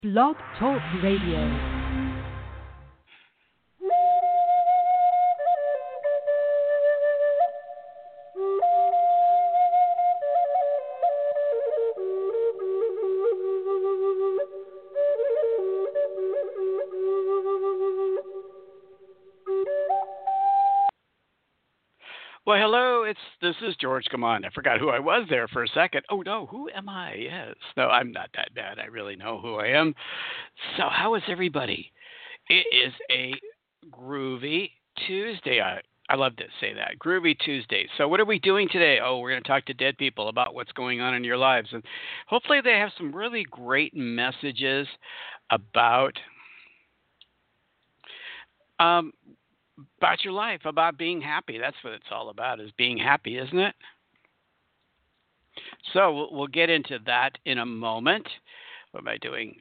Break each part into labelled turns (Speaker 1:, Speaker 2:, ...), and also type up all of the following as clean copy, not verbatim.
Speaker 1: Blog Talk Radio.
Speaker 2: Well, hello. This is George. Come on, I forgot who I was there for a second. Oh no, who am I? Yes, no, I'm not that bad. I really know who I am. So, how is everybody? It is a groovy Tuesday. I love to say that, groovy Tuesday. So, what are we doing today? Oh, we're going to talk to dead people about what's going on in your lives, and hopefully, they have some really great messages about um, about your life, about being happy. That's what it's all about, is being happy, isn't it? So we'll get into that in a moment. What am I doing?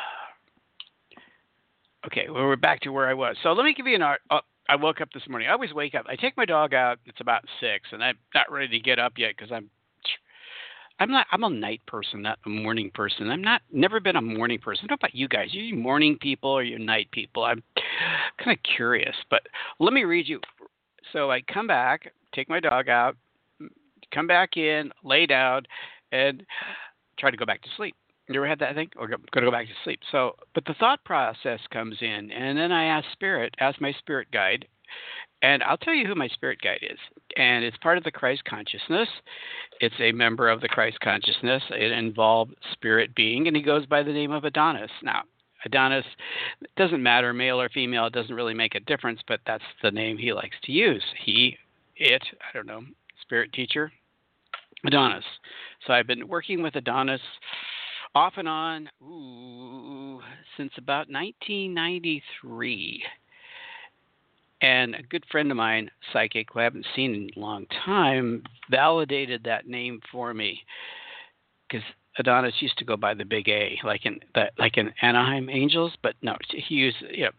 Speaker 2: Okay, well, we're back to where I was. So let me give you I woke up this morning. I always wake up. I take my dog out. It's about 6, and I'm not ready to get up yet because I'm a night person, not a morning person. Never been a morning person. I don't know about you guys. Are you morning people or you night people? I'm kind of curious, but let me read you. So I come back, take my dog out, come back in, lay down, and try to go back to sleep. You ever had that thing? Or going to go back to sleep. So, but the thought process comes in, and then I ask my spirit guide, and I'll tell you who my spirit guide is. And it's part of the Christ consciousness. It's a member of the Christ consciousness. It involved spirit being, and he goes by the name of Adonis. Now, Adonis, it doesn't matter, male or female, it doesn't really make a difference, but that's the name he likes to use. I don't know, spirit teacher, Adonis. So I've been working with Adonis off and on since about 1993. And a good friend of mine, psychic, who I haven't seen in a long time, validated that name for me. Because Adonis used to go by the Big A, like in Anaheim Angels, but no, he used,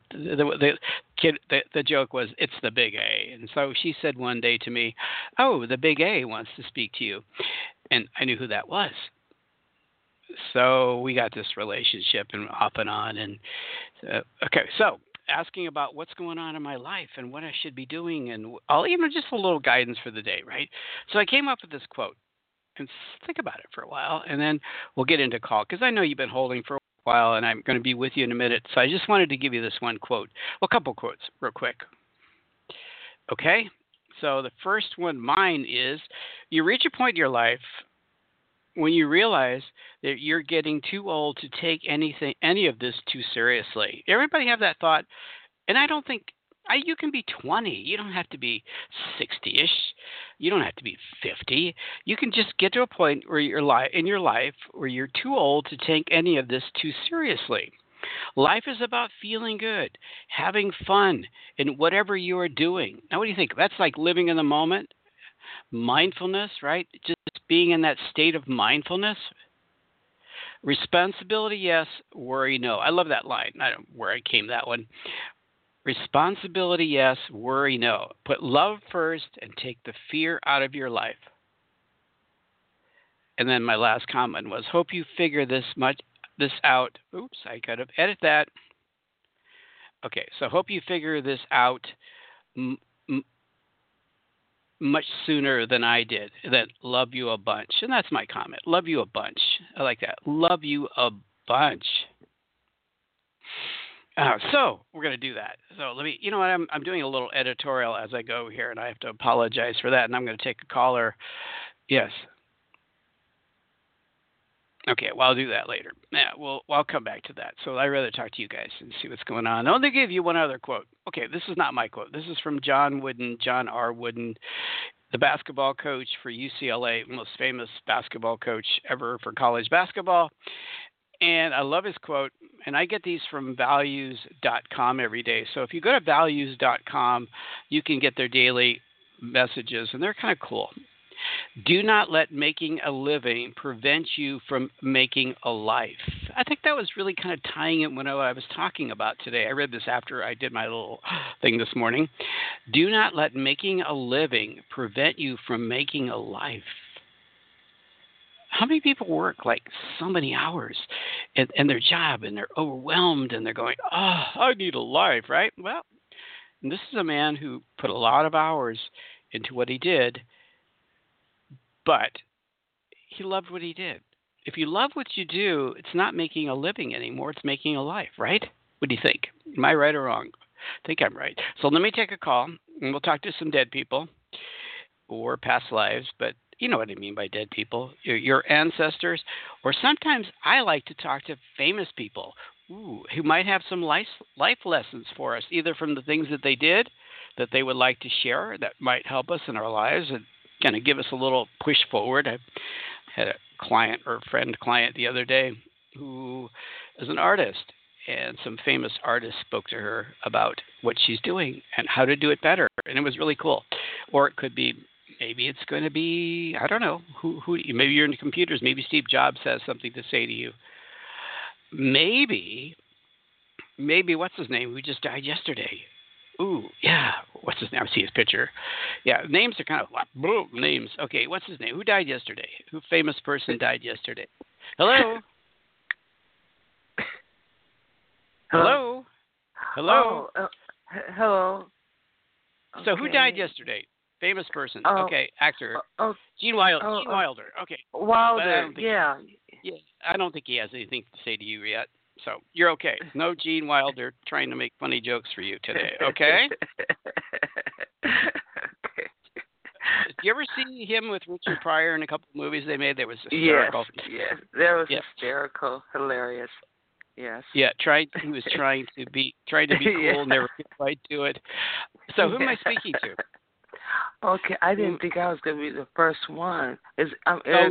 Speaker 2: the joke was, it's the Big A. And so she said one day to me, oh, the Big A wants to speak to you. And I knew who that was. So we got this relationship and off and on. And okay, so asking about what's going on in my life and what I should be doing, and just a little guidance for the day, right? So I came up with this quote, and think about it for a while, and then we'll get into call, because I know you've been holding for a while, and I'm going to be with you in a minute. So I just wanted to give you this one quote, well, a couple quotes real quick. Okay, so the first one, mine is, you reach a point in your life when you realize that you're getting too old to take any of this too seriously. Everybody have that thought? And I don't think you can be 20. You don't have to be 60-ish. You don't have to be 50. You can just get to a point where in your life where you're too old to take any of this too seriously. Life is about feeling good, having fun in whatever you are doing. Now, what do you think? That's like living in the moment. Mindfulness, right? Just being in that state of mindfulness. Responsibility, yes. Worry, no. I love that line. I don't know where I came that one. Responsibility, yes. Worry, no. Put love first and take the fear out of your life. And then my last comment was, hope you figure this out. Oops, I could have edited that. Okay, so hope you figure this out much sooner than I did. That love you a bunch. And that's my comment. Love you a bunch. I like that. Love you a bunch. So we're going to do that. So let me, I'm doing a little editorial as I go here, and I have to apologize for that. And I'm going to take a caller. Yes. Okay, well, I'll do that later. Yeah, well, I'll come back to that. So I'd rather talk to you guys and see what's going on. I'll give you one other quote. Okay, this is not my quote. This is from John R. Wooden, the basketball coach for UCLA, most famous basketball coach ever for college basketball. And I love his quote, and I get these from values.com every day. So if you go to values.com, you can get their daily messages, and they're kind of cool. Do not let making a living prevent you from making a life. I think that was really kind of tying it when I was talking about today. I read this after I did my little thing this morning. Do not let making a living prevent you from making a life. How many people work like so many hours in their job and they're overwhelmed and they're going, oh, I need a life, right? Well, this is a man who put a lot of hours into what he did, but he loved what he did. If you love what you do, it's not making a living anymore. It's making a life, right? What do you think? Am I right or wrong? I think I'm right. So let me take a call, and we'll talk to some dead people or past lives, but you know what I mean by dead people, your ancestors, or sometimes I like to talk to famous people who might have some life lessons for us, either from the things that they did that they would like to share that might help us in our lives and kind of give us a little push forward. I had a client or friend client the other day who is an artist, and some famous artists spoke to her about what she's doing and how to do it better, and it was really cool. Or it could be, maybe it's going to be, I don't know, who maybe you're into computers. Maybe Steve Jobs has something to say to you. Maybe what's his name? Who just died yesterday? Ooh, yeah. What's his name? I see his picture. Yeah, names are kind of like, boom, names. Okay, what's his name? Who died yesterday? Who famous person died yesterday? Hello? Hello? Hello?
Speaker 3: Oh, hello.
Speaker 2: So who died yesterday? Famous person. Okay, actor. Gene Wilder. Okay.
Speaker 3: Wilder,
Speaker 2: yeah, I don't think he has anything to say to you yet. So you're okay. No Gene Wilder trying to make funny jokes for you today, okay?
Speaker 3: Okay.
Speaker 2: Did you ever see him with Richard Pryor in a couple of movies they made that was hysterical?
Speaker 3: Yes. That was hysterical, hilarious. Yes.
Speaker 2: Yeah, he was trying to be cool, never could quite do it. So who am I speaking to?
Speaker 3: Okay, I didn't think I was going to be the first one. I'm
Speaker 2: want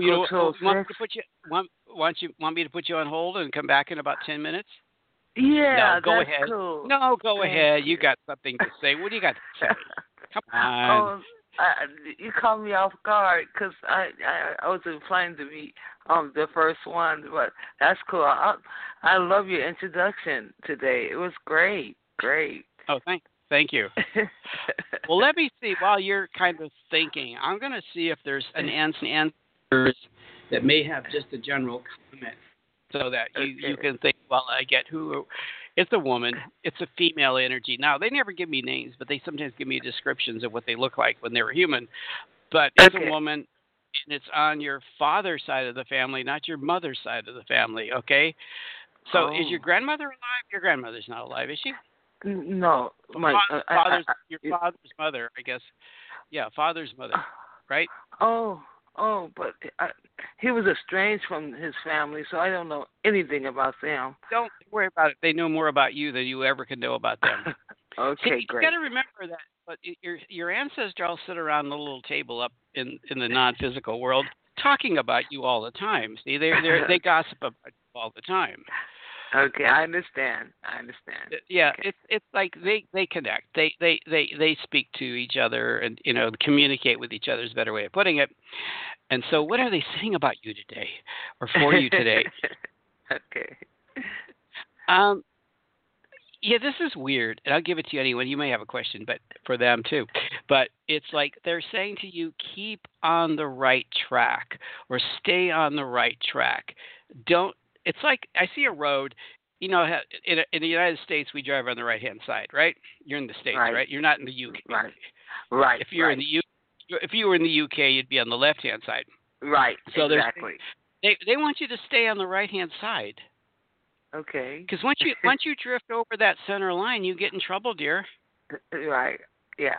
Speaker 2: me to put you on hold and come back in about 10 minutes?
Speaker 3: Yeah,
Speaker 2: no, go
Speaker 3: that's
Speaker 2: ahead.
Speaker 3: Cool.
Speaker 2: No, go ahead. You got something to say. What do you got to say? Come on.
Speaker 3: You caught me off guard because I wasn't planning to be the first one, but that's cool. I love your introduction today. It was great.
Speaker 2: Oh, thank you. Well, let me see. While you're kind of thinking, I'm going to see if there's an answer that may have just a general comment, so that you can think. Well, I get who. It's a woman. It's a female energy. Now, they never give me names, but they sometimes give me descriptions of what they look like when they were human. But it's a woman, and it's on your father's side of the family, not your mother's side of the family, okay? So is your grandmother alive? Your grandmother's not alive, is she?
Speaker 3: No.
Speaker 2: Your father's mother, I guess. Yeah, father's mother, right?
Speaker 3: But he was estranged from his family, so I don't know anything about them.
Speaker 2: Don't worry about it. They know more about you than you ever can know about them.
Speaker 3: Okay,
Speaker 2: See,
Speaker 3: great.
Speaker 2: You got to remember that. But your ancestors all sit around the little table up in the non-physical world, talking about you all the time. See, they gossip about you all the time.
Speaker 3: Okay, I understand.
Speaker 2: Yeah,
Speaker 3: okay.
Speaker 2: It's like they connect. They speak to each other and communicate with each other is a better way of putting it. And so, what are they saying about you today, or for you today?
Speaker 3: Okay.
Speaker 2: Yeah, this is weird, and I'll give it to you anyway. You may have a question, but for them too. But it's like they're saying to you, keep on the right track or stay on the right track. Don't. It's like I see a road. In the United States, we drive on the right-hand side, right? You're in the States, right? You're not in the UK.
Speaker 3: Right.
Speaker 2: If you're in the if you were in the UK, you'd be on the left-hand side.
Speaker 3: Right.
Speaker 2: So
Speaker 3: exactly.
Speaker 2: They want you to stay on the right-hand side.
Speaker 3: Okay.
Speaker 2: Because once you drift over that center line, you get in trouble, dear.
Speaker 3: Right. Yeah.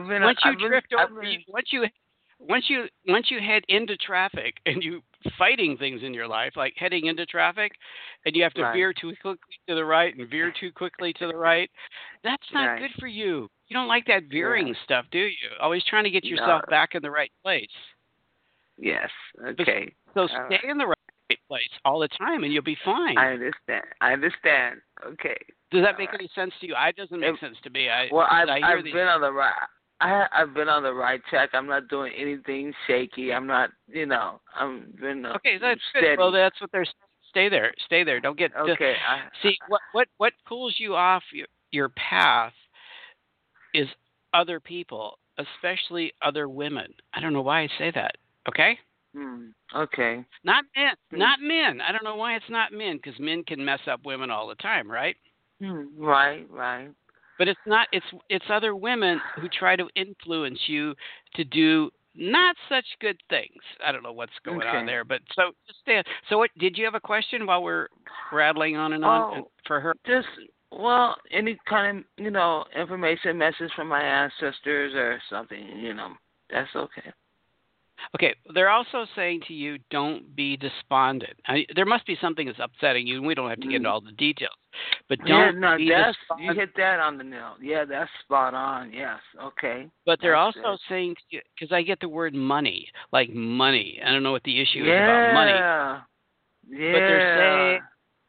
Speaker 2: Once you head into traffic and you fighting things in your life, like heading into traffic, and you have to veer too quickly to the right and veer too quickly to the right, that's not good for you. You don't like that veering stuff, do you? Always trying to get yourself back in the right place.
Speaker 3: Yes. Okay.
Speaker 2: So stay in the right place all the time, and you'll be fine.
Speaker 3: I understand. Okay.
Speaker 2: Does that make any sense to you? It doesn't make sense to me.
Speaker 3: I've been on the right. I've been on the right track. I'm not doing anything shaky. I'm not. I'm been.
Speaker 2: Okay, that's
Speaker 3: steady.
Speaker 2: good. Well, that's what they're. Stay there. Don't get.
Speaker 3: Okay.
Speaker 2: See what pulls you off your path is other people, especially other women. I don't know why I say that. Okay.
Speaker 3: Okay.
Speaker 2: Not men.
Speaker 3: Hmm.
Speaker 2: Not men. I don't know why it's not men, because men can mess up women all the time, right?
Speaker 3: Right, right.
Speaker 2: But it's not. It's other women who try to influence you to do not such good things. I don't know what's going on
Speaker 3: Okay.
Speaker 2: there, but so just stand. So what? Did you have a question while we're rattling on and on
Speaker 3: Oh,
Speaker 2: for her?
Speaker 3: just well, any kind of information, message from my ancestors or something. That's okay.
Speaker 2: Okay, they're also saying to you, don't be despondent. There must be something that's upsetting you, and we don't have to get into
Speaker 3: Mm.
Speaker 2: all the details. But
Speaker 3: Yeah,
Speaker 2: don't
Speaker 3: no,
Speaker 2: be
Speaker 3: that's you
Speaker 2: despondent.
Speaker 3: hit that on the nail. Yeah, that's spot on. Yes. Okay.
Speaker 2: But they're
Speaker 3: That's
Speaker 2: also
Speaker 3: good.
Speaker 2: saying, because I get the word money, like money. I don't know what the issue is about money,
Speaker 3: Yeah.
Speaker 2: but they're saying,
Speaker 3: Yeah.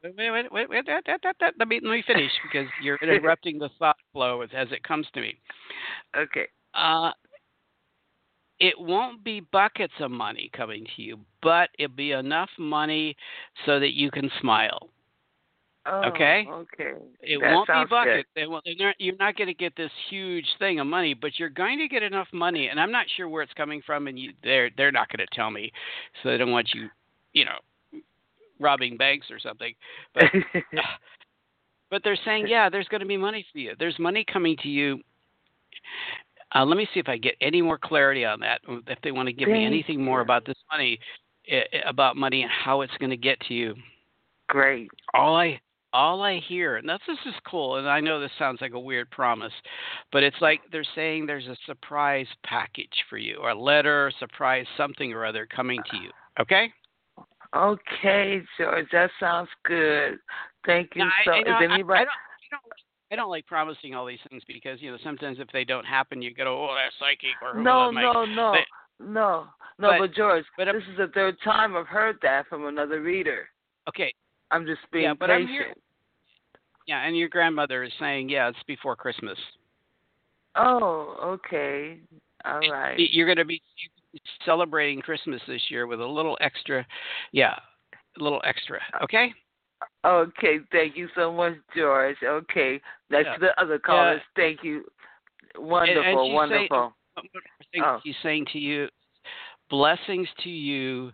Speaker 2: let me finish because you're interrupting the thought flow as it comes to me.
Speaker 3: Okay.
Speaker 2: Uh, it won't be buckets of money coming to you, but it'll be enough money so that you can smile.
Speaker 3: Oh,
Speaker 2: Okay?
Speaker 3: okay.
Speaker 2: It
Speaker 3: That
Speaker 2: won't be
Speaker 3: sounds good.
Speaker 2: buckets. You're not going to get this huge thing of money, but you're going to get enough money, and I'm not sure where it's coming from, and they're not going to tell me, so they don't want you, you know, robbing banks or something. But but they're saying, yeah, there's going to be money for you. There's money coming to you. Let me see if I get any more clarity on that. If they want to give me
Speaker 3: Thank
Speaker 2: anything more
Speaker 3: you.
Speaker 2: about this money, about money and how it's going to get to you.
Speaker 3: Great.
Speaker 2: all I all I hear, and this is cool, and I know this sounds like a weird promise, but it's like they're saying there's a surprise package for you, or a letter, or surprise something or other coming to you. Okay?
Speaker 3: Okay, George, that sounds good. Thank
Speaker 2: Now,
Speaker 3: you. So, is anybody?
Speaker 2: I don't like promising all these things because sometimes if they don't happen, you go, oh, that's psychic, or oh,
Speaker 3: No,
Speaker 2: that might.
Speaker 3: no,
Speaker 2: But
Speaker 3: no, no, no.
Speaker 2: but
Speaker 3: But George,
Speaker 2: but
Speaker 3: this is the third time I've heard that from another reader.
Speaker 2: okay,
Speaker 3: I'm just
Speaker 2: yeah,
Speaker 3: being
Speaker 2: but I'm here.
Speaker 3: patient.
Speaker 2: Yeah, and your grandmother is saying, yeah, it's before Christmas.
Speaker 3: Oh, okay. All right.
Speaker 2: You're going to be celebrating Christmas this year with a little extra, yeah, a little extra. Okay.
Speaker 3: Okay, thank you so much, George. Okay, next
Speaker 2: Yeah.
Speaker 3: to the other
Speaker 2: Yeah.
Speaker 3: callers. Thank you.
Speaker 2: And
Speaker 3: Wonderful,
Speaker 2: she's saying,
Speaker 3: wonderful.
Speaker 2: one more thing
Speaker 3: Oh,
Speaker 2: she's saying to you, blessings to you.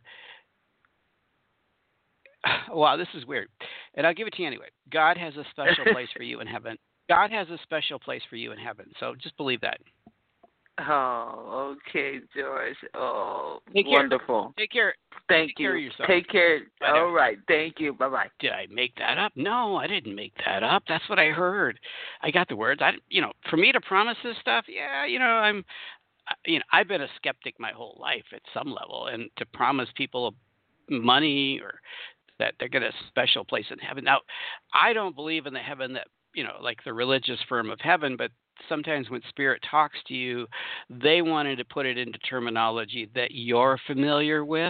Speaker 2: Wow, this is weird, and I'll give it to you anyway. God has a special place for you in heaven. God has a special place for you in heaven. So just believe that.
Speaker 3: oh, okay, George. Oh,
Speaker 2: Take care.
Speaker 3: wonderful.
Speaker 2: Take care.
Speaker 3: Thank
Speaker 2: Take care
Speaker 3: you.
Speaker 2: of yourself.
Speaker 3: Take care.
Speaker 2: Bye now.
Speaker 3: All right. Thank you. Bye bye.
Speaker 2: Did I make that up? No, I didn't make that up. That's what I heard. I got the words. For me to promise this stuff, yeah, I've been a skeptic my whole life at some level, and to promise people money or that they're going to a special place in heaven. Now, I don't believe in the heaven that like the religious firm of heaven, but sometimes when spirit talks to you, they wanted to put it into terminology that you're familiar with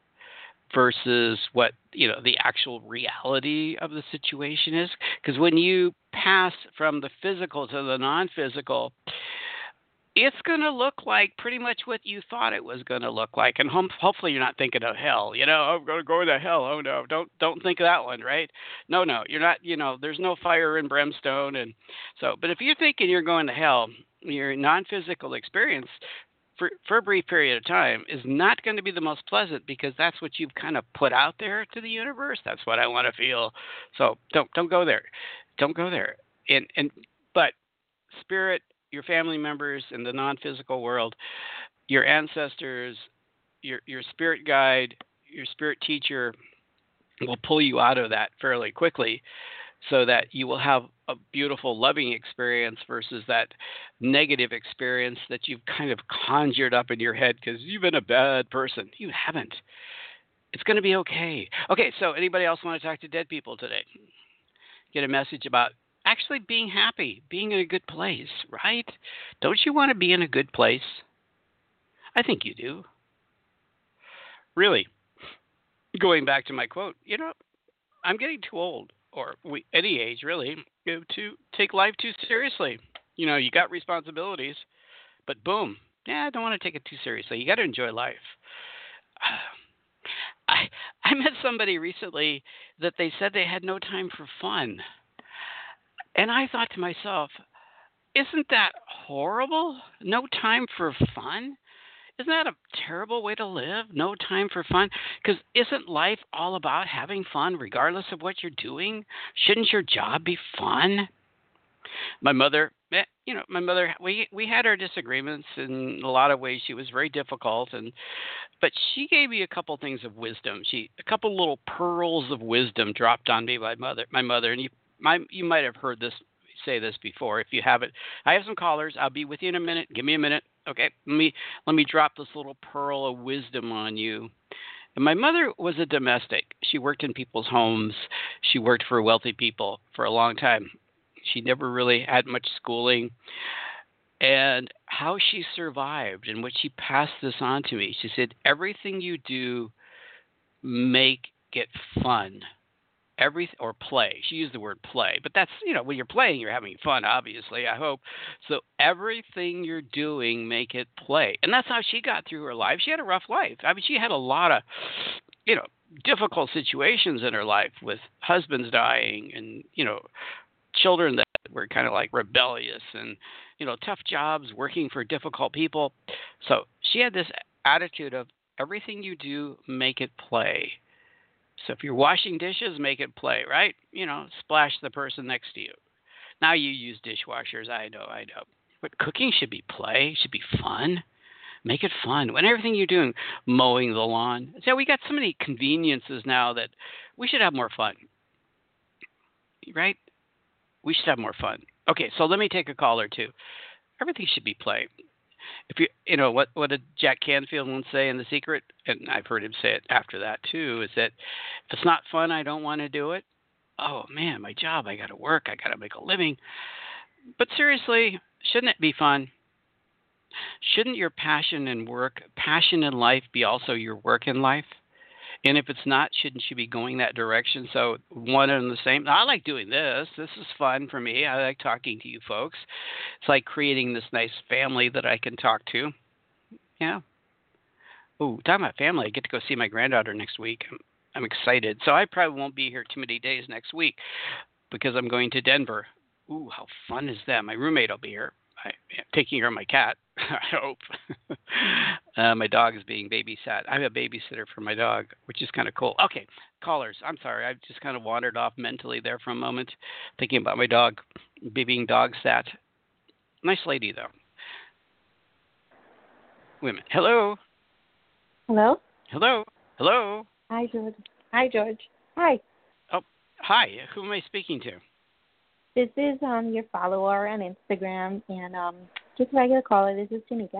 Speaker 2: versus what the actual reality of the situation is, because when you pass from the physical to the non-physical, it's going to look like pretty much what you thought it was going to look like, and hopefully you're not thinking of hell. I'm going to go to hell. Oh no, don't think of that one, right? No, you're not. There's no fire and brimstone, and so. But if you're thinking you're going to hell, your non-physical experience for a brief period of time is not going to be the most pleasant, because that's what you've kind of put out there to the universe. That's what I want to feel. So don't go there. Don't go there. But spirit, your family members in the non-physical world, your ancestors, your spirit guide, your spirit teacher will pull you out of that fairly quickly, so that you will have a beautiful, loving experience versus that negative experience that you've kind of conjured up in your head because you've been a bad person. You haven't. It's going to be okay. Okay, so anybody else want to talk to dead people today? Get a message about actually being happy, being in a good place, right? Don't you want to be in a good place? I think you do. Really, going back to my quote, I'm getting too old, or any age really, to take life too seriously. You got responsibilities, but boom, yeah, I don't want to take it too seriously. You got to enjoy life. I met somebody recently that they said they had no time for fun, and I thought to myself, isn't that horrible? No time for fun? Isn't that a terrible way to live? No time for fun? Because isn't life all about having fun regardless of what you're doing? Shouldn't your job be fun? My mother, my mother, we had our disagreements in a lot of ways. She was very difficult, but she gave me a couple things of wisdom. A couple little pearls of wisdom dropped on me by my mother, and you might have heard this say this before. If you haven't, I have some callers. I'll be with you in a minute. Give me a minute, okay? Let me drop this little pearl of wisdom on you. And my mother was a domestic. She worked in people's homes. She worked for wealthy people for a long time. She never really had much schooling. And how she survived and what she passed this on to me, she said, everything you do, make it fun. Or play. She used the word play. But that's, when you're playing, you're having fun, obviously, I hope. So everything you're doing, make it play. And that's how she got through her life. She had a rough life. I mean, she had a lot of, difficult situations in her life with husbands dying and, children that were kind of like rebellious and, tough jobs, working for difficult people. So she had this attitude of everything you do, make it play. So if you're washing dishes, make it play, right? Splash the person next to you. Now you use dishwashers. I know. But cooking should be play, should be fun. Make it fun. When everything you're doing, mowing the lawn. So we got so many conveniences now that we should have more fun. Right? We should have more fun. Okay, so let me take a call or two. Everything should be play. If what did Jack Canfield once say in The Secret, and I've heard him say it after that too, is that if it's not fun, I don't want to do it. Oh man, my job, I got to work, I got to make a living. But seriously, shouldn't it be fun? Shouldn't your passion in life be also your work in life? And if it's not, shouldn't you be going that direction? So one and the same. I like doing this. This is fun for me. I like talking to you folks. It's like creating this nice family that I can talk to. Yeah. Oh, talking about family, I get to go see my granddaughter next week. I'm excited. So I probably won't be here too many days next week because I'm going to Denver. Ooh, how fun is that? My roommate will be here. I'm taking her and my cat, I hope. My dog is being babysat. I have a babysitter for my dog, which is kind of cool. Okay, callers. I'm sorry. I just kind of wandered off mentally there for a moment, thinking about my dog being dog sat. Nice lady, though. Wait a minute. Hello?
Speaker 4: Hello?
Speaker 2: Hello? Hello?
Speaker 4: Hi, George. Hi, George. Hi.
Speaker 2: Oh, hi. Who am I speaking to?
Speaker 4: This is your follower on Instagram, and just a regular caller. This is Tanika.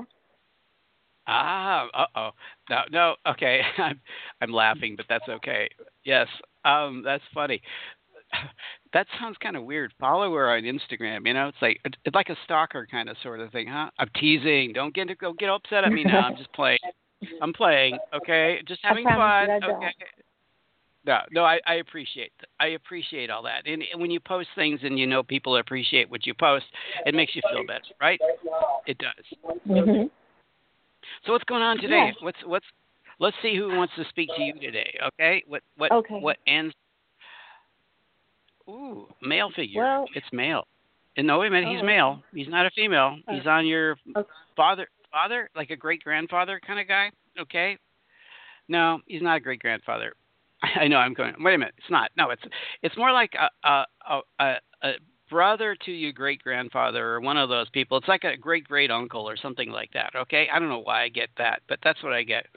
Speaker 2: Uh-oh. No, okay. I'm laughing, but that's okay. Yes, that's funny. That sounds kind of weird. Follow her on Instagram. It's like a stalker kind of sort of thing, huh? I'm teasing. Don't get upset at me now. I'm just playing. I'm playing. Okay, just having fun. Okay. No, I appreciate that. I appreciate all that. And when you post things and people appreciate what you post, it makes you feel better, right? It does.
Speaker 4: Mm-hmm.
Speaker 2: So what's going on today?
Speaker 4: Yeah.
Speaker 2: Let's see who wants to speak to you today, okay? What ends? Ooh, male figure.
Speaker 4: Well,
Speaker 2: it's male. And no, wait a minute, he's male. He's not a female. He's on your father, like a great-grandfather kind of guy, okay? No, he's not a great-grandfather. I know I'm going. Wait a minute, it's not. No, it's more like a brother to your great grandfather or one of those people. It's like a great uncle or something like that. Okay, I don't know why I get that, but that's what I get.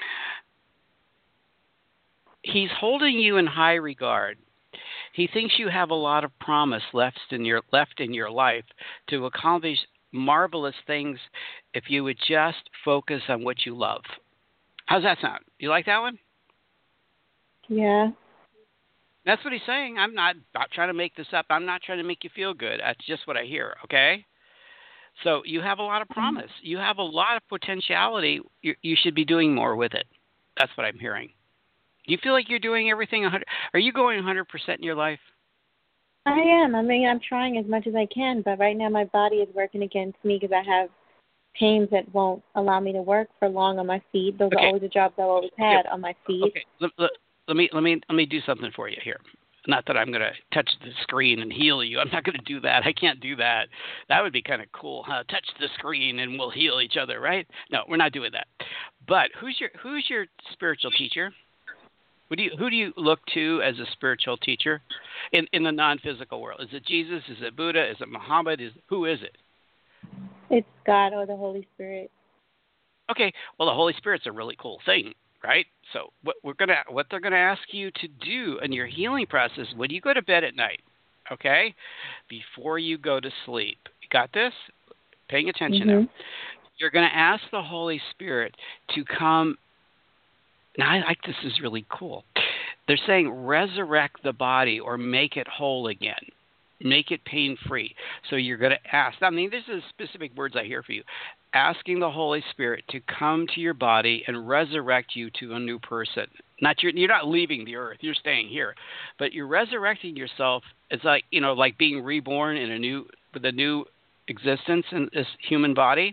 Speaker 2: He's holding you in high regard. He thinks you have a lot of promise left in your life to accomplish marvelous things if you would just focus on what you love. How's that sound? You like that one?
Speaker 4: Yeah.
Speaker 2: That's what he's saying. I'm not trying to make this up. I'm not trying to make you feel good. That's just what I hear, okay? So you have a lot of promise. You have a lot of potentiality. You should be doing more with it. That's what I'm hearing. Do you feel like you're doing everything 100? Are you going 100% in your life?
Speaker 4: I am. I mean, I'm trying as much as I can, but right now my body is working against me because I have pains that won't allow me to work for long on my feet. Those are always the jobs I've always had on my feet.
Speaker 2: Okay. Let me do something for you here. Not that I'm going to touch the screen and heal you. I'm not going to do that. I can't do that. That would be kind of cool, huh? Touch the screen and we'll heal each other, right? No, we're not doing that. But who's your spiritual teacher? Who do you look to as a spiritual teacher in the non-physical world? Is it Jesus? Is it Buddha? Is it Muhammad? Who is it?
Speaker 4: It's God or the Holy Spirit.
Speaker 2: Okay, well, the Holy Spirit's a really cool thing, right? So what they're gonna ask you to do in your healing process when you go to bed at night, okay, before you go to sleep. You got this? Paying attention now. You're gonna ask the Holy Spirit to come. Now, I like this is really cool. They're saying resurrect the body or make it whole again. Make it pain-free. So you're going to ask. I mean, this is specific words I hear for you. Asking the Holy Spirit to come to your body and resurrect you to a new person. You're not leaving the earth. You're staying here. But you're resurrecting yourself. It's like, like being reborn with a new existence in this human body.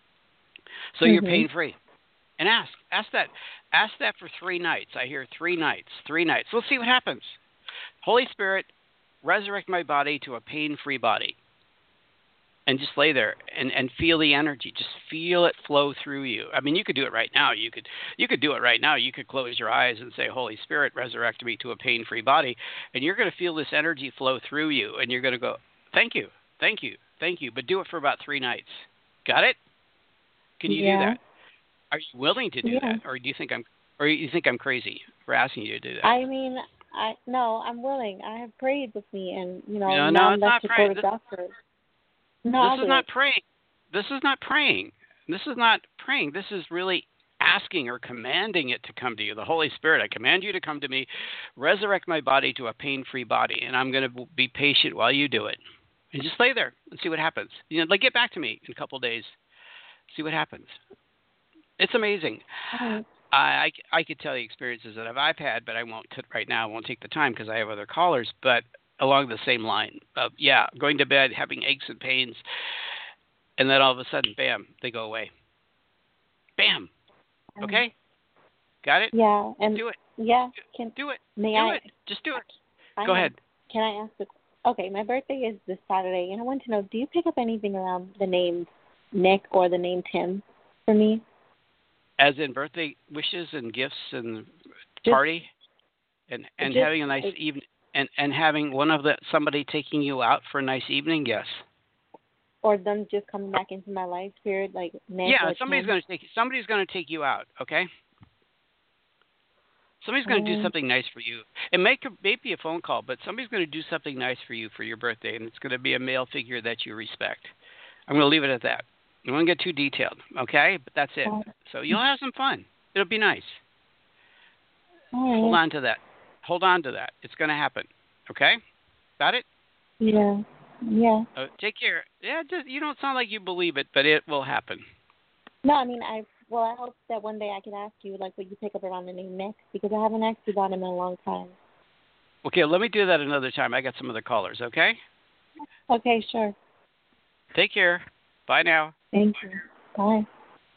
Speaker 2: So you're pain-free. And ask that for 3 nights. I hear 3 nights. Let's see what happens. Holy Spirit, resurrect my body to a pain-free body. And just lay there and feel the energy. Just feel it flow through you. I mean, you could do it right now. You could do it right now. You could close your eyes and say, Holy Spirit, resurrect me to a pain-free body. And you're going to feel this energy flow through you. And you're going to go, thank you. But do it for about 3 nights. Got it? Can you do that? Are you willing to do that, or do you think I'm crazy for asking you to do that?
Speaker 4: I mean, I'm willing. I have prayed with me, and
Speaker 2: no,
Speaker 4: now
Speaker 2: it's
Speaker 4: I'm
Speaker 2: not
Speaker 4: to
Speaker 2: praying.
Speaker 4: go to doctors.
Speaker 2: This is not praying. This is not praying. This is really asking or commanding it to come to you. The Holy Spirit, I command you to come to me, resurrect my body to a pain-free body, and I'm going to be patient while you do it. And just lay there and see what happens. Get back to me in a couple of days. See what happens. It's amazing. I could tell you experiences that I've had, but I won't right now. I won't take the time because I have other callers. But along the same line of going to bed, having aches and pains, and then all of a sudden, bam, they go away. Bam. Okay. Got it?
Speaker 4: Yeah. And
Speaker 2: do it.
Speaker 4: Yeah.
Speaker 2: Do it. Just do it. Go ahead.
Speaker 4: Can I ask? Okay, my birthday is this Saturday, and I want to know: do you pick up anything around the name Nick or the name Tim for me?
Speaker 2: As in birthday wishes and gifts and party, and having a nice evening, and having somebody taking you out for a nice evening. Yes.
Speaker 4: Or them just coming back into my life period, like Nick.
Speaker 2: Yeah, somebody's going to take you out. Okay. Somebody's going to do something nice for you. It may be a phone call, but somebody's going to do something nice for you for your birthday, and it's going to be a male figure that you respect. I'm going to leave it at that. I won't get too detailed, okay? But that's it. So you'll have some fun. It'll be nice. Hold on to that. It's going to happen, okay? Got it?
Speaker 4: Yeah.
Speaker 2: Take care. Yeah, you don't sound like you believe it, but it will happen.
Speaker 4: No, I mean, I hope that one day I could ask you, would you pick up around the name Nick? Because I haven't asked you about him in a long time.
Speaker 2: Okay, let me do that another time. I got some other callers, okay?
Speaker 4: Okay, sure.
Speaker 2: Take care. Bye now.
Speaker 4: Thank you. Bye.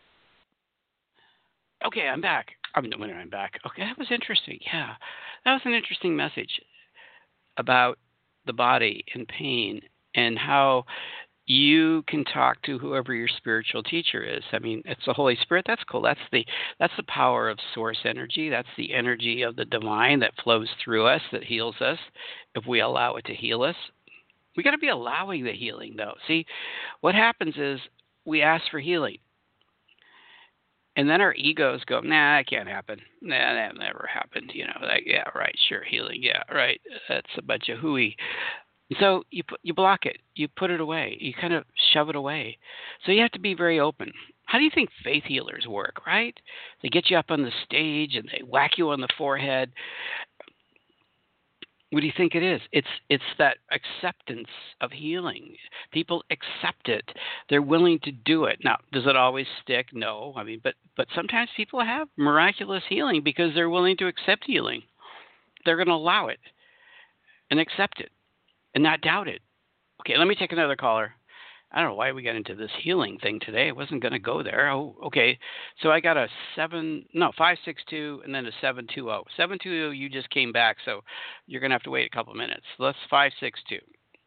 Speaker 2: Okay, I'm back. I'm back. Okay, that was interesting. Yeah, that was an interesting message about the body and pain and how you can talk to whoever your spiritual teacher is. I mean, it's the Holy Spirit. That's cool. That's the power of source energy. That's the energy of the divine that flows through us, that heals us if we allow it to heal us. We got to be allowing the healing, though. See, what happens is we ask for healing. And then our egos go, nah, that can't happen. Nah, that never happened. Yeah, right, sure, healing. Yeah, right. That's a bunch of hooey. So you block it. You put it away. You kind of shove it away. So you have to be very open. How do you think faith healers work, right? They get you up on the stage and they whack you on the forehead. What do you think it is? It's that acceptance of healing. People accept it. They're willing to do it. Now, does it always stick? No. I mean, but sometimes people have miraculous healing because they're willing to accept healing. They're going to allow it and accept it and not doubt it. Okay, let me take another caller. I don't know why we got into this healing thing today. I wasn't going to go there. Oh, okay. So I got a 562 and then a 720. 720, you just came back, so you're going to have to wait a couple minutes. Let's 562.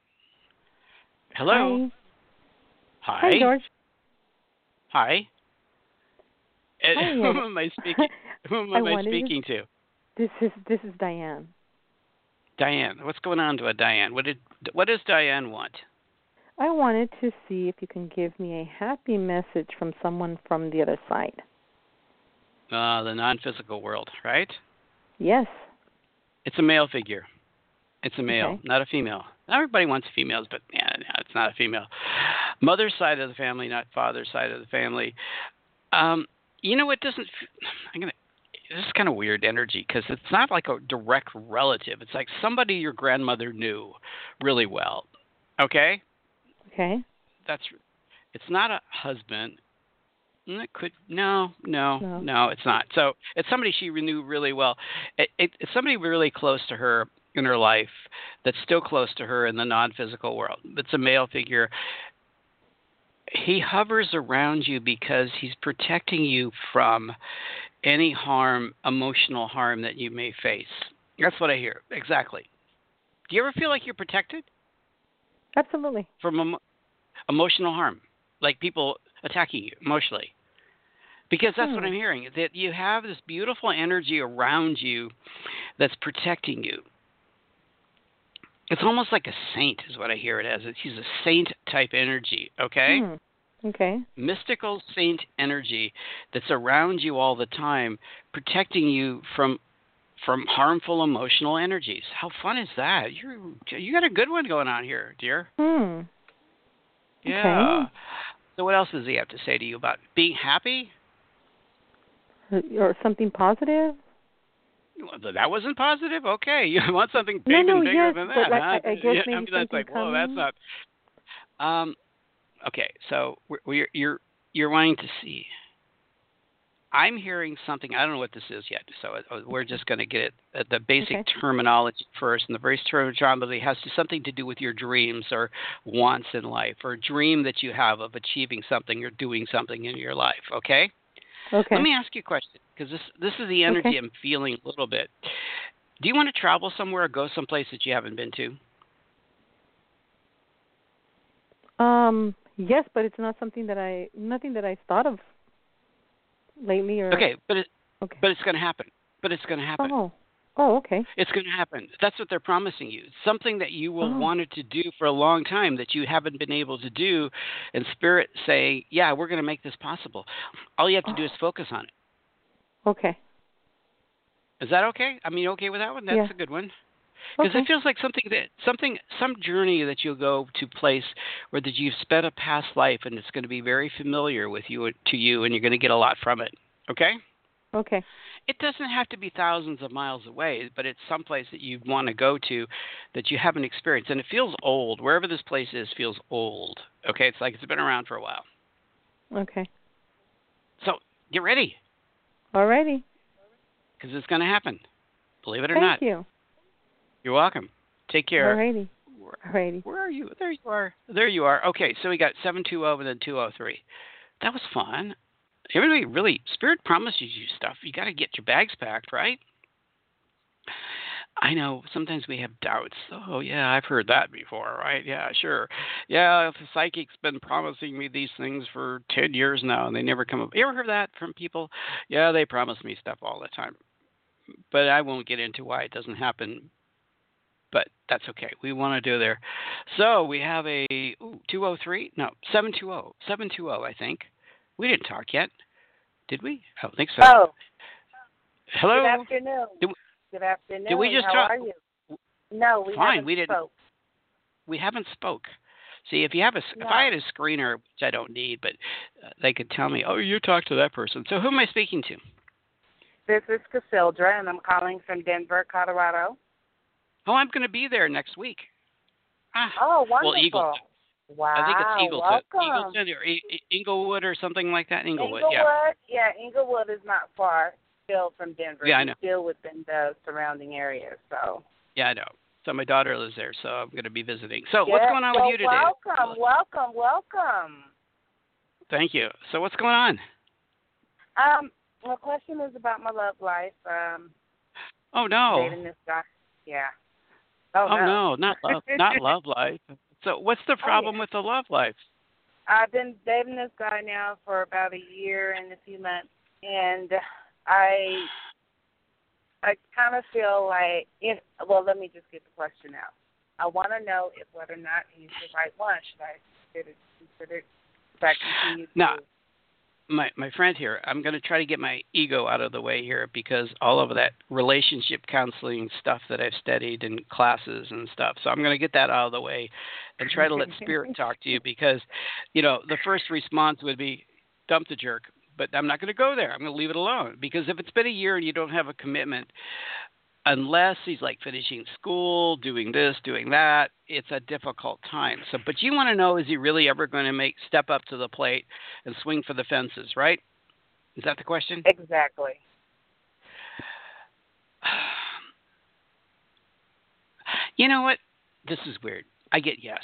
Speaker 2: Hello.
Speaker 5: Hi.
Speaker 2: Hi.
Speaker 5: Hi, George.
Speaker 2: Hi.
Speaker 5: Hi.
Speaker 2: Who am I speaking? Who am I speaking to?
Speaker 5: This is Diane.
Speaker 2: Diane. What's going on to Diane? What does Diane want?
Speaker 5: I wanted to see if you can give me a happy message from someone from the other side.
Speaker 2: The non-physical world, right?
Speaker 5: Yes.
Speaker 2: It's a male figure. It's a male,
Speaker 5: Okay.
Speaker 2: not a female. Everybody wants females, but no, it's not a female. Mother's side of the family, not father's side of the family. You know, it doesn't. This is kind of weird energy because it's not like a direct relative. It's like somebody your grandmother knew really well. Okay.
Speaker 5: Okay.
Speaker 2: It's not a husband. It could no, it's not. So it's somebody she knew really well. It's somebody really close to her in her life that's still close to her in the non-physical world. It's a male figure. He hovers around you because he's protecting you from any harm, emotional harm that you may face. That's what I hear. Exactly. Do you ever feel like you're protected?
Speaker 5: Absolutely.
Speaker 2: From emotional harm, like people attacking you emotionally. Because that's what I'm hearing, that you have this beautiful energy around you that's protecting you. It's almost like a saint is what I hear it as. He's a saint-type energy, okay?
Speaker 5: Okay.
Speaker 2: Mystical saint energy that's around you all the time, protecting you from harmful emotional energies. How fun is that? You got a good one going on here, dear.
Speaker 5: Yeah.
Speaker 2: Okay. So what else does he have to say to you about being happy?
Speaker 5: Or something positive?
Speaker 2: That wasn't positive? Okay. You want something big and bigger than that,
Speaker 5: but
Speaker 2: huh?
Speaker 5: I guess maybe
Speaker 2: that's like, whoa, that's not. Okay, so you're wanting to see. I'm hearing something. I don't know what this is yet, so we're just going to get it at the basic terminology first. And the basic terminology has something to do with your dreams or wants in life, or a dream that you have of achieving something or doing something in your life. Okay.
Speaker 5: Okay.
Speaker 2: Let me ask you a question, because this is the energy I'm feeling a little bit. Do you want to travel somewhere or go someplace that you haven't been to?
Speaker 5: Yes, but it's not something nothing that I thought of lately. Or
Speaker 2: but it's going to happen. But it's going to happen.
Speaker 5: Oh, okay.
Speaker 2: It's going to happen. That's what they're promising you. Something that you will wanted to do for a long time that you haven't been able to do, and Spirit saying, yeah, we're going to make this possible. All you have to do is focus on it.
Speaker 5: Okay.
Speaker 2: Is that okay? I mean, okay with that one? That's a good one. Because it feels like some journey that you'll go to place where that you've spent a past life, and it's going to be very familiar with you, to you, and you're going to get a lot from it. Okay?
Speaker 5: Okay.
Speaker 2: It doesn't have to be thousands of miles away, but it's someplace that you want to go to that you haven't experienced. And it feels old. Wherever this place is feels old. Okay? It's like it's been around for a while.
Speaker 5: Okay.
Speaker 2: So get ready.
Speaker 5: All righty.
Speaker 2: Because it's going to happen. Believe it or not.
Speaker 5: Thank you.
Speaker 2: You're welcome. Take care.
Speaker 5: All righty. All righty.
Speaker 2: Where are you? There you are. There you are. Okay, so we got 720 and then 203. That was fun. Everybody really, Spirit promises you stuff. You got to get your bags packed, right? I know sometimes we have doubts. Oh, yeah, I've heard that before, right? Yeah, sure. Yeah, the psychic's been promising me these things for 10 years now, and they never come up. You ever heard that from people? Yeah, they promise me stuff all the time. But I won't get into why it doesn't happen. But that's okay. We want to do there. So we have a 203? No, 720. 720, I think. We didn't talk yet. Did we? I don't think so.
Speaker 6: Oh.
Speaker 2: Hello.
Speaker 6: Good afternoon. Good afternoon.
Speaker 2: Did we just
Speaker 6: How
Speaker 2: talk?
Speaker 6: are you? No, we
Speaker 2: Fine.
Speaker 6: haven't
Speaker 2: We didn't.
Speaker 6: spoke.
Speaker 2: We haven't spoke. See, if I had a screener, which I don't need, but they could tell me, oh, you talked to that person. So who am I speaking to?
Speaker 6: This is Cassandra, and I'm calling from Denver, Colorado.
Speaker 2: Oh, I'm going to be there next week.
Speaker 6: Oh, wonderful.
Speaker 2: Well, Eagleton.
Speaker 6: Wow.
Speaker 2: I think it's Eagleton.
Speaker 6: Welcome.
Speaker 2: Eagleton or Inglewood or something like that. Inglewood,
Speaker 6: yeah. Inglewood is not far still from Denver.
Speaker 2: Yeah, I know.
Speaker 6: Still within the surrounding areas, so.
Speaker 2: Yeah, I know. So my daughter lives there, so I'm going to be visiting. So what's going on with you today?
Speaker 6: Welcome.
Speaker 2: Thank you. So what's going on?
Speaker 6: My question is about my love life.
Speaker 2: Oh no.
Speaker 6: Dating this guy. Yeah.
Speaker 2: Oh no, not love life. So what's the problem with the love life?
Speaker 6: I've been dating this guy now for about a year and a few months, and I kind of feel like let me just get the question out. I want to know if whether or not he's the right one. Should I consider back continue to?
Speaker 2: No. My friend here, I'm going to try to get my ego out of the way here because all of that relationship counseling stuff that I've studied in classes and stuff. So I'm going to get that out of the way and try to let spirit talk to you because, the first response would be dump the jerk. But I'm not going to go there. I'm going to leave it alone because if it's been a year and you don't have a commitment, unless he's like finishing school, doing this, doing that, it's a difficult time. So, but you want to know, is he really ever going to step up to the plate and swing for the fences, right? Is that the question?
Speaker 6: Exactly.
Speaker 2: You know what? This is weird. I get yes.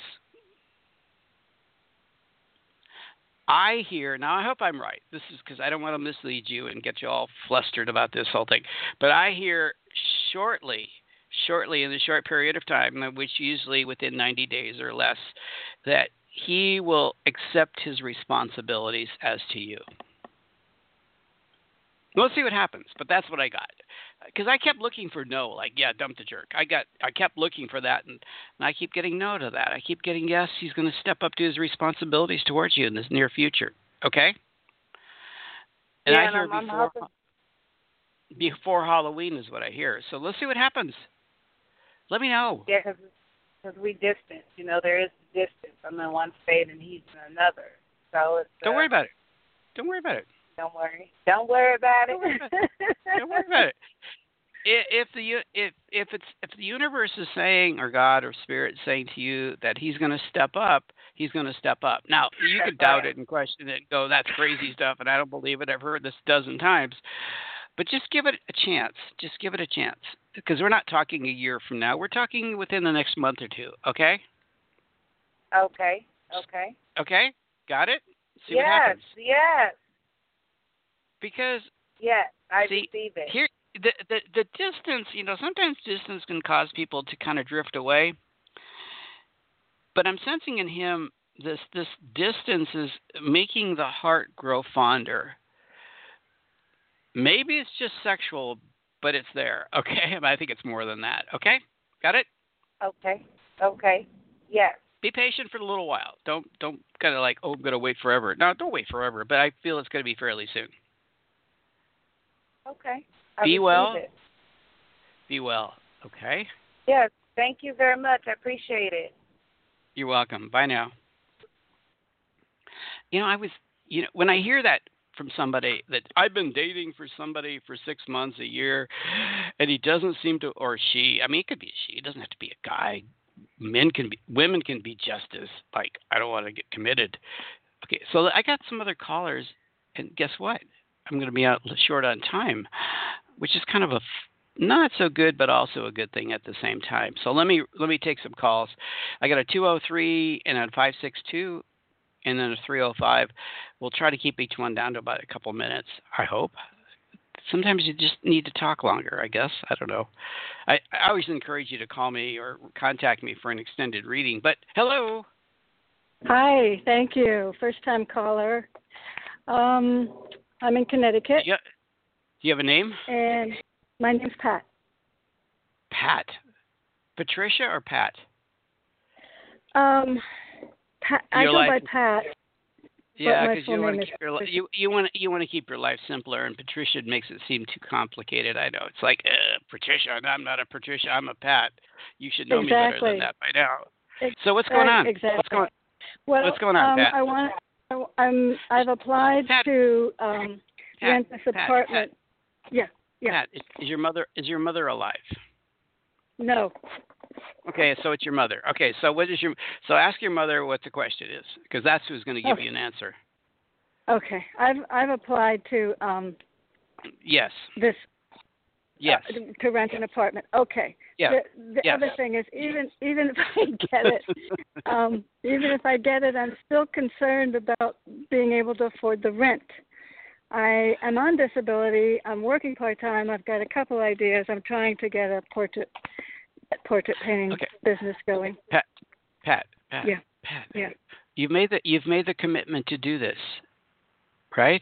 Speaker 2: I hear, now I hope I'm right. This is because I don't want to mislead you and get you all flustered about this whole thing. But I hear shortly in the short period of time, which usually within 90 days or less, that he will accept his responsibilities as to you. We'll see what happens, but that's what I got. Because I kept looking for no, like, yeah, dump the jerk. I kept looking for that, and I keep getting no to that. I keep getting yes, he's going to step up to his responsibilities towards you in this near future. Okay? And
Speaker 6: yeah,
Speaker 2: I hear before Halloween is what I hear. So let's see what happens. Let me know.
Speaker 6: Yeah, because we distant. There is distance. I'm in one state and he's in another. So it's
Speaker 2: Don't worry about it. Don't worry about it.
Speaker 6: Don't worry. Don't worry about it.
Speaker 2: Don't worry about it. If the universe is saying, or God or Spirit saying to you that He's going to step up, He's going to step up. Now you could doubt it and question it and go, "That's crazy stuff," and I don't believe it. I've heard this a dozen times. But just give it a chance. Just give it a chance, because we're not talking a year from now. We're talking within the next month or two. Okay.
Speaker 6: Okay.
Speaker 2: Okay. Got it. See what happens.
Speaker 6: Yes.
Speaker 2: Because
Speaker 6: I receive it.
Speaker 2: Here, the distance, sometimes distance can cause people to kind of drift away. But I'm sensing in him this distance is making the heart grow fonder. Maybe it's just sexual, but it's there. Okay, I think it's more than that. Okay, got it?
Speaker 6: Okay. Yes.
Speaker 2: Be patient for a little while. Don't kind of like, I'm going to wait forever. No, don't wait forever. But I feel it's going to be fairly soon.
Speaker 6: Okay.
Speaker 2: Be well. Be well. Okay.
Speaker 6: Yes. Thank you very much. I appreciate it.
Speaker 2: You're welcome. Bye now. When I hear that from somebody that I've been dating for somebody for 6 months, a year, and he doesn't seem to, or she, it could be a she, it doesn't have to be a guy. Women can be just as like, I don't want to get committed. Okay. So I got some other callers, and guess what? I'm going to be out short on time, which is kind of a not so good, but also a good thing at the same time. So let me take some calls. I got a 203 and a 562 and then a 305. We'll try to keep each one down to about a couple minutes, I hope. Sometimes you just need to talk longer, I guess. I don't know. I always encourage you to call me or contact me for an extended reading. But hello.
Speaker 7: Hi, thank you. First-time caller. I'm in Connecticut.
Speaker 2: Do you have a name?
Speaker 7: And my name's Pat.
Speaker 2: Pat. Patricia or Pat?
Speaker 7: Pat. I go by Pat.
Speaker 2: Yeah, because you want to keep you want to keep your life simpler, and Patricia makes it seem too complicated. I know it's like Patricia, and I'm not a Patricia. I'm a Pat. You should know me better than that by now. So what's going on?
Speaker 7: Exactly.
Speaker 2: What's going on, Pat?
Speaker 7: I've applied
Speaker 2: Pat,
Speaker 7: to
Speaker 2: Pat,
Speaker 7: rent this apartment.
Speaker 2: Pat.
Speaker 7: Yeah.
Speaker 2: Pat, is your mother alive?
Speaker 7: No.
Speaker 2: Okay, so it's your mother. Okay, so so ask your mother what the question is, because that's who's going to give you an answer.
Speaker 7: Okay, I've applied to
Speaker 2: yes.
Speaker 7: This
Speaker 2: Yes.
Speaker 7: To rent an apartment. Okay.
Speaker 2: Yeah.
Speaker 7: The
Speaker 2: yes.
Speaker 7: other thing is, even if I get it, even if I get it, I'm still concerned about being able to afford the rent. I am on disability. I'm working part-time. I've got a couple ideas. I'm trying to get a portrait painting business going.
Speaker 2: Pat.
Speaker 7: Yeah.
Speaker 2: Pat.
Speaker 7: Yeah.
Speaker 2: You've made the commitment to do this, right?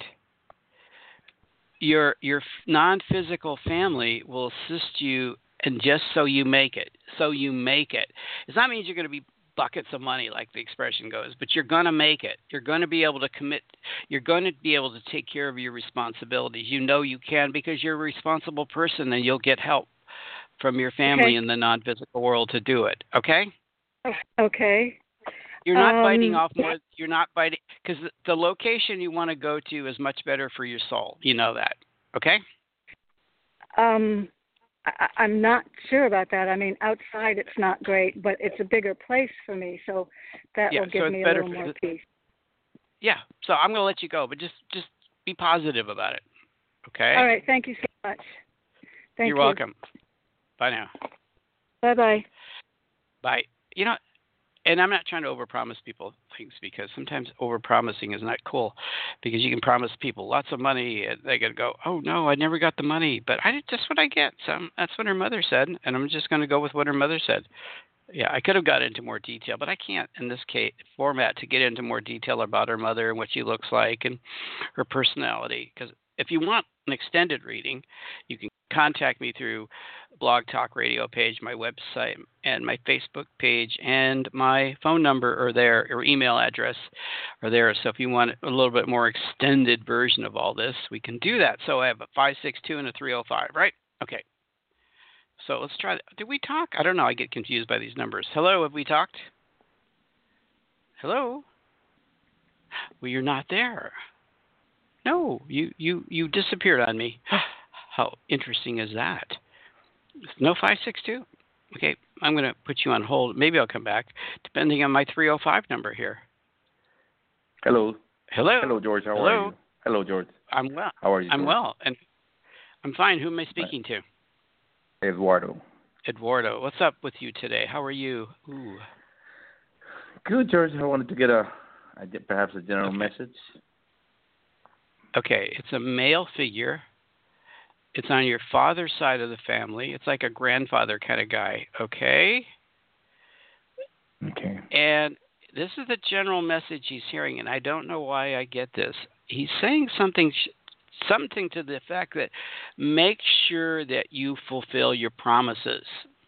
Speaker 2: Your non-physical family will assist you, and just so you make it. Does not mean you're going to be buckets of money, like the expression goes, but you're going to make it. You're going to be able to commit. You're going to be able to take care of your responsibilities. You know you can, because you're a responsible person, and you'll get help from your family in the non-physical world to do it. Okay?
Speaker 7: Okay.
Speaker 2: You're not biting off more. You're not biting, because the location you want to go to is much better for your soul. You know that. Okay?
Speaker 7: I'm not sure about that. I mean, outside it's not great, but it's a bigger place for me, so that will give me a little more peace. Yeah,
Speaker 2: so I'm going to let you go, but just be positive about it, okay?
Speaker 7: All right, thank you so much.
Speaker 2: You're welcome. Bye now.
Speaker 7: Bye-bye.
Speaker 2: Bye. You know, and I'm not trying to overpromise people things, because sometimes overpromising is not cool, because you can promise people lots of money and they could go, oh no, I never got the money, but just what I get. So that's what her mother said, and I'm just going to go with what her mother said. Yeah, I could have got into more detail, but I can't in this case format to get into more detail about her mother and what she looks like and her personality. Because if you want an extended reading, you can contact me through Blog Talk Radio page, my website, and my Facebook page, and my phone number are there, or email address are there. So if you want a little bit more extended version of all this, we can do that. So I have a 562 and a 305, right? Okay. So let's try. Did we talk? I don't know. I get confused by these numbers. Hello, have we talked? Hello? Well, you're not there. No, you disappeared on me. How interesting is that? No 562. Okay, I'm going to put you on hold. Maybe I'll come back, depending on my 305 number here.
Speaker 8: Hello.
Speaker 2: Hello.
Speaker 8: Hello, George. How
Speaker 2: Hello.
Speaker 8: are you? Hello, George.
Speaker 2: I'm well.
Speaker 8: How are you?
Speaker 2: I'm
Speaker 8: George?
Speaker 2: well, and I'm fine. Who am I speaking to?
Speaker 8: Eduardo.
Speaker 2: Eduardo, what's up with you today? How are you? Ooh.
Speaker 8: Good, George. I wanted to get perhaps a general message.
Speaker 2: Okay, it's a male figure. It's on your father's side of the family. It's like a grandfather kind of guy, okay?
Speaker 8: Okay.
Speaker 2: And this is the general message he's hearing, and I don't know why I get this. He's saying something to the effect that make sure that you fulfill your promises.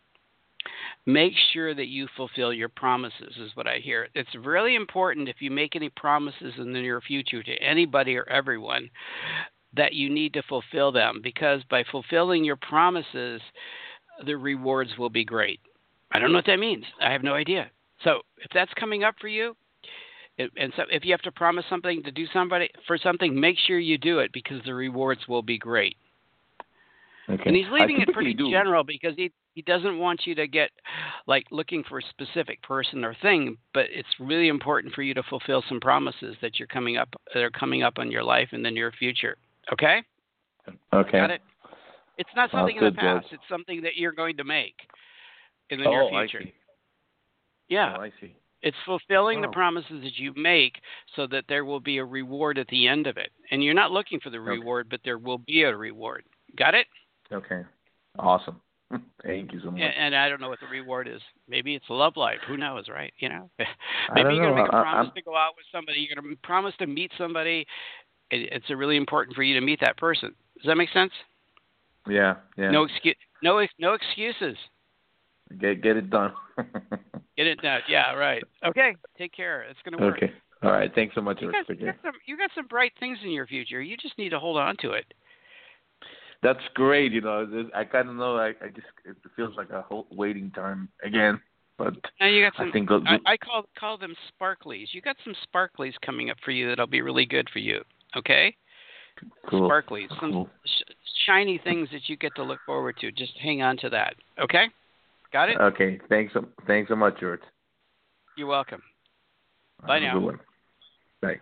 Speaker 2: Make sure that you fulfill your promises is what I hear. It's really important if you make any promises in the near future to anybody or everyone that you need to fulfill them, because by fulfilling your promises, the rewards will be great. I don't know what that means. I have no idea. So if that's coming up for you, and so if you have to promise something to do for something, make sure you do it, because the rewards will be great.
Speaker 8: Okay.
Speaker 2: And he's leaving it pretty general, because he doesn't want you to get like looking for a specific person or thing, but it's really important for you to fulfill some promises that are coming up on your life in the near future. Okay?
Speaker 8: Okay.
Speaker 2: Got it? It's not something in the past.
Speaker 8: George.
Speaker 2: It's something that you're going to make in the near future.
Speaker 8: I see.
Speaker 2: Yeah.
Speaker 8: Oh, I see.
Speaker 2: It's fulfilling the promises that you make so that there will be a reward at the end of it. And you're not looking for the reward, but there will be a reward. Got it?
Speaker 8: Okay. Awesome. Thank you so much.
Speaker 2: And I don't know what the reward is. Maybe it's a love life. Who knows, right? You know? Maybe you're going to make a promise to go out with somebody. You're going to promise to meet somebody. It's really important for you to meet that person. Does that make sense?
Speaker 8: Yeah.
Speaker 2: No excuses.
Speaker 8: Get it done.
Speaker 2: Get it done. Yeah, right. Okay. Take care. It's going to work.
Speaker 8: Okay. All right. Thanks so much.
Speaker 2: You got some bright things in your future. You just need to hold on to it.
Speaker 8: That's great. You know, I kind of know. It feels like a whole waiting time again. But
Speaker 2: now you got some.
Speaker 8: I think
Speaker 2: I call them sparklies. You got some sparklies coming up for you that'll be really good for you. Okay.
Speaker 8: Cool.
Speaker 2: Sparklies, some shiny things that you get to look forward to. Just hang on to that. Okay. Got it?
Speaker 8: Okay. Thanks so much, George.
Speaker 2: You're welcome. Bye now.
Speaker 8: Good one. Bye.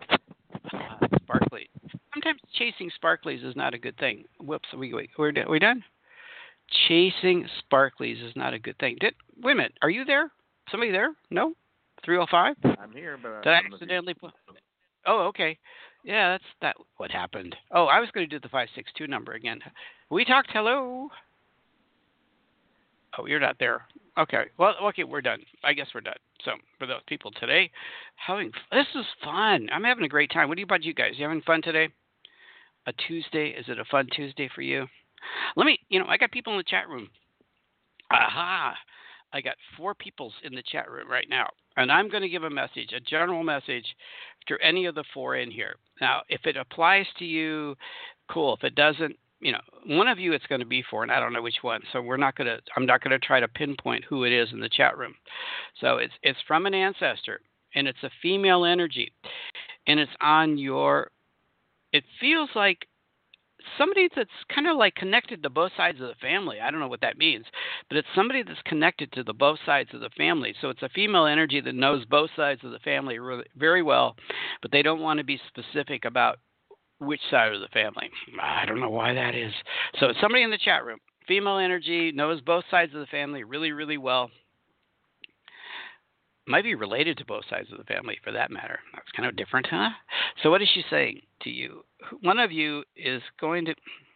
Speaker 2: Sparkly. Sometimes chasing sparklies is not a good thing. Whoops. We're done? Chasing sparklies is not a good thing. Wait a minute. Are you there? Somebody there? No? 305?
Speaker 8: I'm here, but
Speaker 2: Did I accidentally put... Oh, okay. Yeah, that's what happened. Oh, I was going to do the 562 number again. We talked. Hello. Oh, you're not there. Okay. Well, okay, we're done. I guess we're done. So, for those people today, this is fun. I'm having a great time. What about you guys? You having fun today? A Tuesday? Is it a fun Tuesday for you? I got people in the chat room. Aha. I got 4 people in the chat room right now. And I'm going to give a message, a general message to any of the 4 in here. Now, if it applies to you, cool. If it doesn't, one of you it's going to be for, and I don't know which one. So I'm not going to try to pinpoint who it is in the chat room. So it's from an ancestor, and it's a female energy, and it's on it feels like somebody that's kind of like connected to both sides of the family. I don't know what that means, but it's somebody that's connected to the both sides of the family. So it's a female energy that knows both sides of the family really, very well, but they don't want to be specific about which side of the family. I don't know why that is. So it's somebody in the chat room. Female energy knows both sides of the family really, really well. Might be related to both sides of the family, for that matter. That's kind of different, huh? So what is she saying to you? One of you is going to...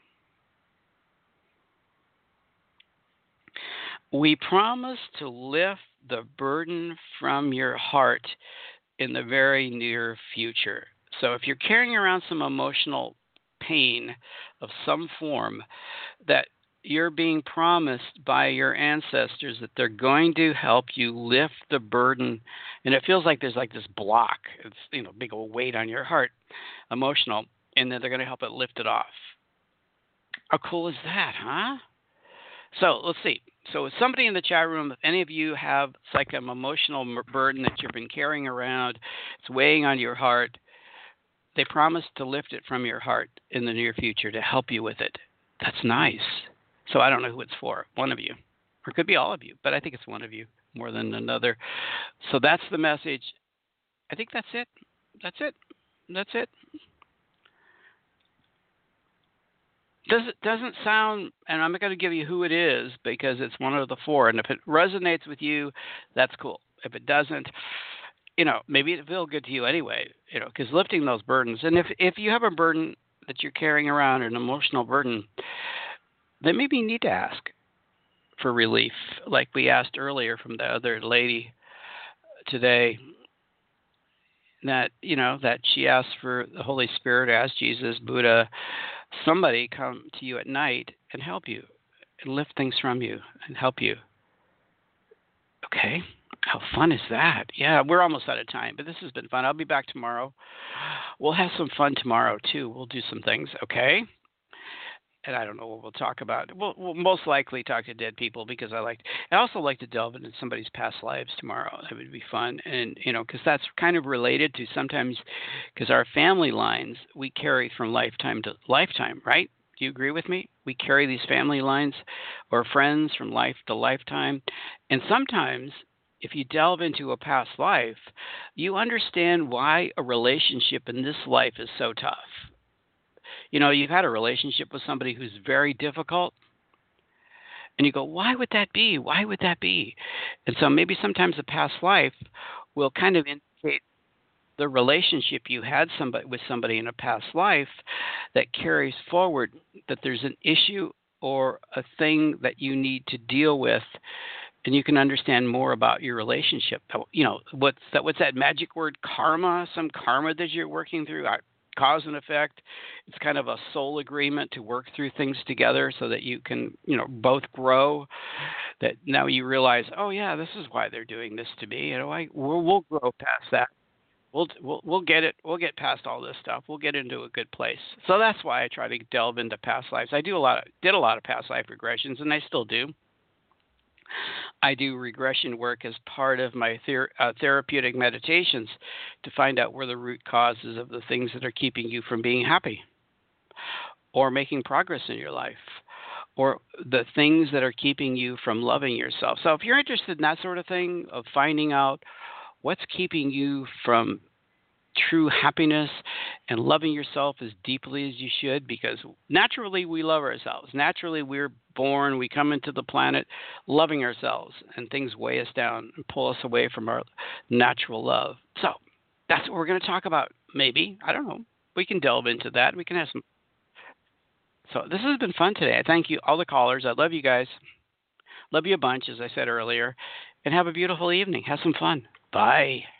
Speaker 2: We promise to lift the burden from your heart in the very near future. So if you're carrying around some emotional pain of some form, that you're being promised by your ancestors that they're going to help you lift the burden, and it feels like there's like this block. It's big old weight on your heart, emotional, and then they're going to help it lift it off. How cool is that, huh? So let's see. So somebody in the chat room, if any of you have like an emotional burden that you've been carrying around, it's weighing on your heart, they promise to lift it from your heart in the near future to help you with it. That's nice. So I don't know who it's for. One of you. Or it could be all of you, but I think it's one of you more than another. So that's the message. I think that's it. That's it. Doesn't sound, and I'm not going to give you who it is because it's one of the 4. And if it resonates with you, that's cool. If it doesn't, maybe it feels good to you anyway, because lifting those burdens. And if you have a burden that you're carrying around, an emotional burden, then maybe you need to ask for relief, like we asked earlier from the other lady today, that she asked for the Holy Spirit, asked Jesus, Buddha, somebody come to you at night and help you and lift things from you and help you. Okay. How fun is that? Yeah, we're almost out of time, but this has been fun. I'll be back tomorrow. We'll have some fun tomorrow, too. We'll do some things, okay? And I don't know what we'll talk about. We'll most likely talk to dead people because I also like to delve into somebody's past lives tomorrow. That would be fun. And, because that's kind of related to sometimes, because our family lines, we carry from lifetime to lifetime, right? Do you agree with me? We carry these family lines or friends from life to lifetime. And sometimes, if you delve into a past life, you understand why a relationship in this life is so tough. You've had a relationship with somebody who's very difficult, and you go, why would that be? Why would that be? And so maybe sometimes a past life will kind of indicate the relationship you had with somebody in a past life that carries forward, that there's an issue or a thing that you need to deal with, and you can understand more about your relationship. What's that magic word, karma? Some karma that you're working through. Cause and effect. It's kind of a soul agreement to work through things together so that you can, both grow. That now you realize, oh yeah, this is why they're doing this to me. We'll grow past that. We'll get it. We'll get past all this stuff. We'll get into a good place. So that's why I try to delve into past lives. I did a lot of past life regressions, and I still do. I do regression work as part of my therapeutic meditations to find out where the root causes of the things that are keeping you from being happy or making progress in your life or the things that are keeping you from loving yourself. So if you're interested in that sort of thing, of finding out what's keeping you from true happiness and loving yourself as deeply as you should, because naturally we love ourselves. Naturally we're born, we come into the planet loving ourselves, and things weigh us down and pull us away from our natural love. So that's what we're going to talk about. Maybe, I don't know. We can delve into that. We can have some. So this has been fun today. I thank you, all the callers. I love you guys. Love you a bunch, as I said earlier. And have a beautiful evening. Have some fun. Bye.